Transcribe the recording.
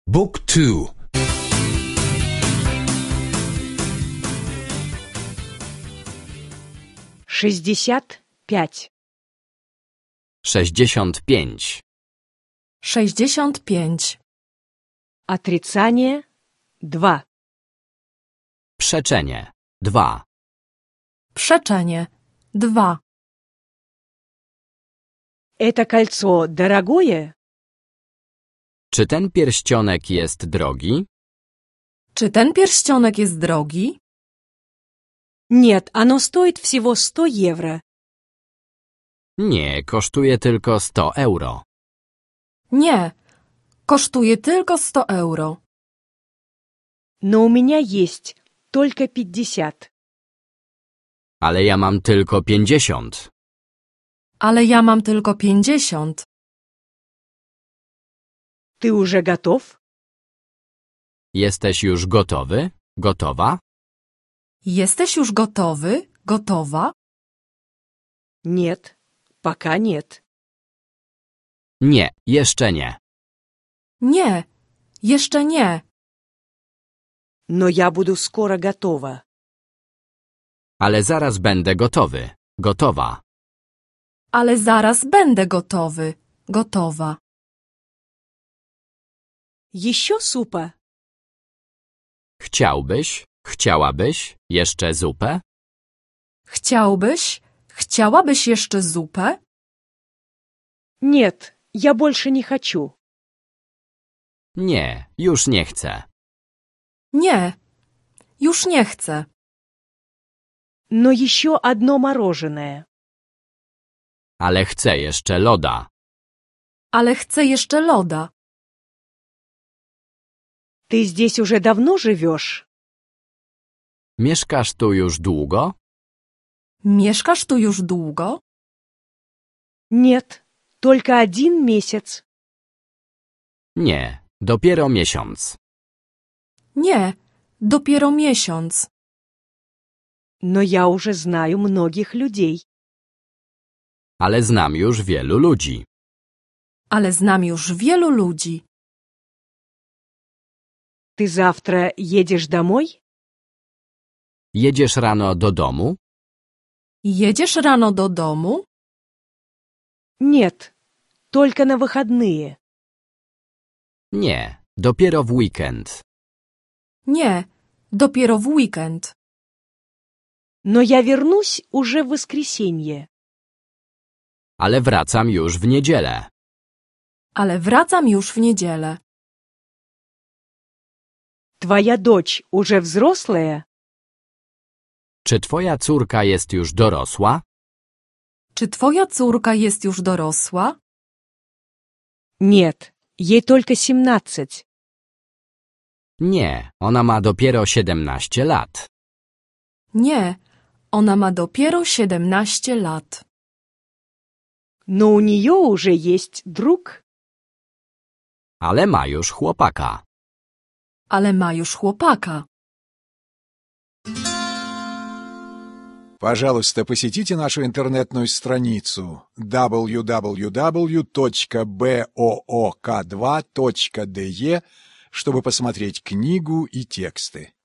Book 2. 65. 65. 65. Отрицание 2. Przeczenie 2. Przeczenie 2. Это кольцо дорогое? Czy ten pierścionek jest drogi? Czy ten pierścionek jest drogi? Нет, оно стоит всего 100 евро. Nie, kosztuje tylko 100 euro. Nie, kosztuje tylko 100 euro. Но у меня есть только 50. Ale ja mam tylko 50. Ale ja mam tylko 50. Ты уже готов? Jesteś już gotowy? Gotowa? Jesteś już gotowy? Gotowa? Нет, пока нет. Nie, jeszcze nie. Nie, jeszcze nie. Но я буду скоро готова. Ale zaraz będę gotowy. Gotowa. Ale zaraz będę gotowy. Gotowa. Еще супа? Chciałbyś? Chciałabyś? Jeszcze zupę? Chciałbyś? Chciałabyś jeszcze zupę? Нет, я больше не хочу. Nie, już nie chcę. Nie, już nie chcę. Но еще одно мороженое. Ale chcę jeszcze loda. Ale chcę jeszcze loda. Ты здесь уже давно живешь? Mieszkasz tu już długo? Mieszkasz tu już długo? Нет, только 1 месяц. Nie, dopiero miesiąc. Nie, dopiero miesiąc. Но я уже знаю многих людей. Ale znam już wielu ludzi. Ale znam już wielu ludzi. Ты завтра едешь домой? Jedziesz rano do domu? Jedziesz rano do domu? Нет, только на выходные. Nie, dopiero w weekend. Nie, dopiero w weekend. Но я вернусь уже в воскресенье. Ale wracam już w niedzielę. Ale wracam już w niedzielę. Твоя дочь уже взрослая? Czy twoja córka jest już dorosła? Czy twoja córka jest już dorosła? Нет, ей только 17. Nie, ona ma dopiero 17 lat. Nie, ona ma dopiero 17 lat. Но у нее уже есть друг. Ale ma już chłopaka. Ale ma już chłopaka. Пожалуйста, посетите нашу интернетную страницу www.book2.de, чтобы посмотреть книгу и тексты.